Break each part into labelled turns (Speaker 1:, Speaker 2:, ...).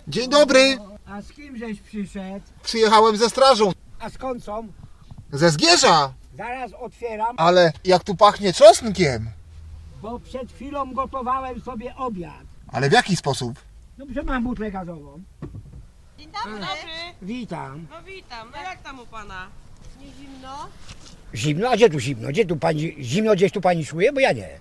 Speaker 1: Dzień dobry!
Speaker 2: A z kim żeś przyszedł?
Speaker 1: Przyjechałem ze strażą.
Speaker 2: A skąd są?
Speaker 1: Ze Zgierza.
Speaker 2: Zaraz otwieram,
Speaker 1: Ale jak tu pachnie czosnkiem.
Speaker 2: bo przed chwilą gotowałem sobie obiad.
Speaker 1: Ale w jaki sposób?
Speaker 2: Dobrze, mam butlę gazową.
Speaker 3: Dzień dobry.
Speaker 2: Witam.
Speaker 3: No witam. No jak tam u pana? Nie zimno?
Speaker 2: Zimno? A gdzie tu zimno? Gdzie tu pani, zimno gdzieś tu pani czuje? Bo ja nie.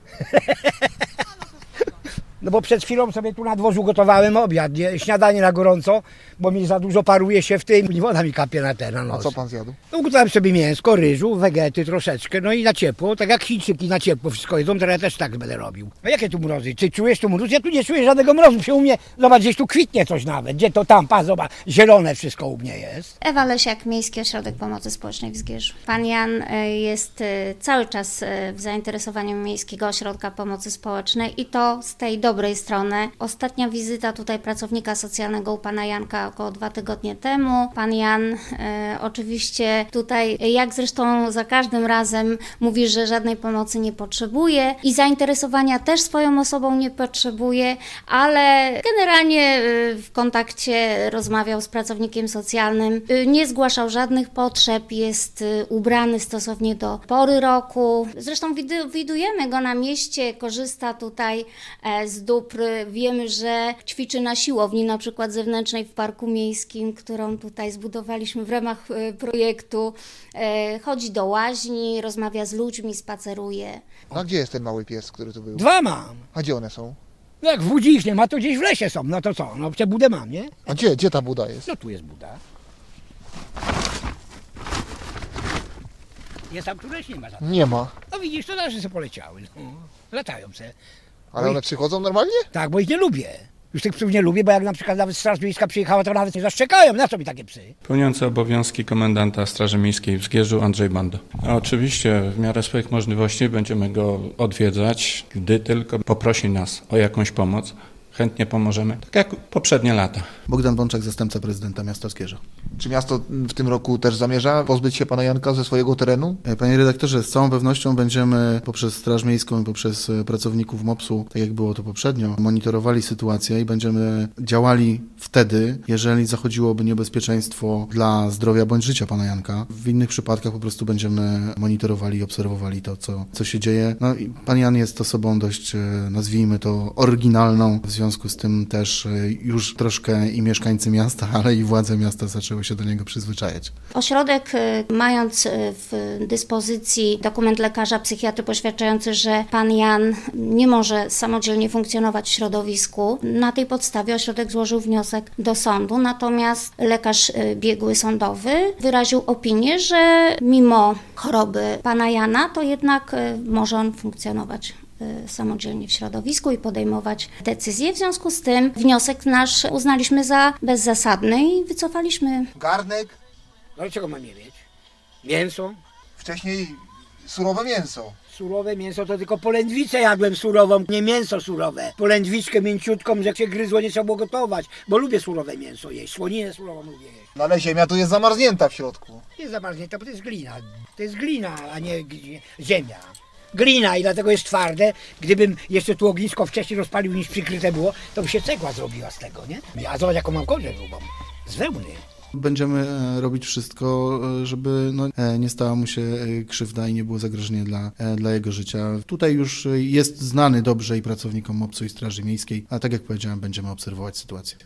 Speaker 2: No bo przed chwilą sobie tu na dworzu gotowałem obiad, nie? Śniadanie na gorąco, bo mi za dużo paruje się w tym i woda mi kapie na ten, na
Speaker 1: A
Speaker 2: nos.
Speaker 1: co pan zjadł?
Speaker 2: No ugotowałem sobie mięsko, ryżu, wegety troszeczkę, no i na ciepło, tak jak Chińczyki na ciepło wszystko jedzą, to ja też tak będę robił. A jakie tu mrozy? Ty czujesz tu mróz? Ja tu nie czuję żadnego mrozu, się u mnie, zobacz, gdzieś tu kwitnie coś nawet, gdzie to tam, pa, zobacz, zielone wszystko u mnie jest.
Speaker 4: Ewa Lesiak, Miejski Ośrodek Pomocy Społecznej w Zgierzu. Pan Jan jest cały czas w zainteresowaniu Miejskiego Ośrodka Pomocy Społecznej i to z tej dobrej strony. Ostatnia wizyta tutaj pracownika socjalnego u pana Janka około 2 tygodnie temu. Pan Jan oczywiście tutaj, jak zresztą za każdym razem, mówi, że żadnej pomocy nie potrzebuje i zainteresowania też swoją osobą nie potrzebuje, ale generalnie w kontakcie rozmawiał z pracownikiem socjalnym, nie zgłaszał żadnych potrzeb, jest ubrany stosownie do pory roku. Zresztą widujemy go na mieście, korzysta tutaj z dóbr. Wiemy, że ćwiczy na siłowni, na przykład zewnętrznej w Parku Miejskim, którą tutaj zbudowaliśmy w ramach projektu. Chodzi do łaźni, rozmawia z ludźmi, spaceruje.
Speaker 1: A gdzie jest ten mały pies, który tu był?
Speaker 2: 2 mam.
Speaker 1: A gdzie one są?
Speaker 2: No jak w Budzi ich nie ma, to gdzieś w lesie są, no to co? No tę budę mam, nie?
Speaker 1: A gdzie ta buda jest?
Speaker 2: No tu jest buda. Jest tam któreś nie ma żadnych.
Speaker 1: Nie ma.
Speaker 2: No widzisz, to nasze se poleciały. No. Latają se.
Speaker 1: Ale one przychodzą normalnie?
Speaker 2: Tak, bo ich nie lubię. Już tych psów nie lubię, bo jak na przykład nawet Straż Miejska przyjechała, to nawet nie zaszczekają. Na co mi takie psy?
Speaker 5: Pełniący obowiązki komendanta Straży Miejskiej w Zgierzu Andrzej Bando. A oczywiście w miarę swoich możliwości będziemy go odwiedzać, gdy tylko poprosi nas o jakąś pomoc. Chętnie pomożemy, tak jak poprzednie lata.
Speaker 6: Bogdan Wączak, zastępca prezydenta miasta Zgierza.
Speaker 1: Czy miasto w tym roku też zamierza pozbyć się pana Janka ze swojego terenu?
Speaker 6: Panie redaktorze, z całą pewnością będziemy poprzez Straż Miejską i poprzez pracowników MOPS-u, tak jak było to poprzednio, monitorowali sytuację i będziemy działali wtedy, jeżeli zachodziłoby niebezpieczeństwo dla zdrowia bądź życia pana Janka. W innych przypadkach po prostu będziemy monitorowali i obserwowali to, co się dzieje. No i pan Jan jest osobą dość, nazwijmy to, oryginalną. W związku z tym też już troszkę i mieszkańcy miasta, ale i władze miasta zaczęły się do niego przyzwyczajać.
Speaker 4: Ośrodek, mając w dyspozycji dokument lekarza psychiatry poświadczający, że pan Jan nie może samodzielnie funkcjonować w środowisku, na tej podstawie ośrodek złożył wniosek do sądu, natomiast lekarz biegły sądowy wyraził opinię, że mimo choroby pana Jana, to jednak może on funkcjonować samodzielnie w środowisku i podejmować decyzje. W związku z tym wniosek nasz uznaliśmy za bezzasadny i wycofaliśmy.
Speaker 1: Garnek,
Speaker 2: No i czego mam nie mieć? Mięso?
Speaker 1: wcześniej surowe mięso.
Speaker 2: Surowe mięso to tylko polędwicę jadłem surową, nie mięso surowe. Polędwiczkę mięciutką, że jak się gryzło, nie trzeba było gotować, bo lubię surowe mięso jeść, słoninę surową lubię jeść.
Speaker 1: No ale ziemia tu jest zamarznięta w środku.
Speaker 2: Nie zamarznięta, bo to jest glina. To jest glina, a nie ziemia. Glina i dlatego jest twarde. Gdybym jeszcze tu ognisko wcześniej rozpalił niż przykryte było, to by się cegła zrobiła z tego, nie? A zobacz jaką mam kołdrę grubą. Z wełny.
Speaker 6: Będziemy robić wszystko, żeby nie stała mu się krzywda i nie było zagrożenia dla jego życia. Tutaj już jest znany dobrze i pracownikom MOPS-u i Straży Miejskiej, a tak jak powiedziałem, będziemy obserwować sytuację.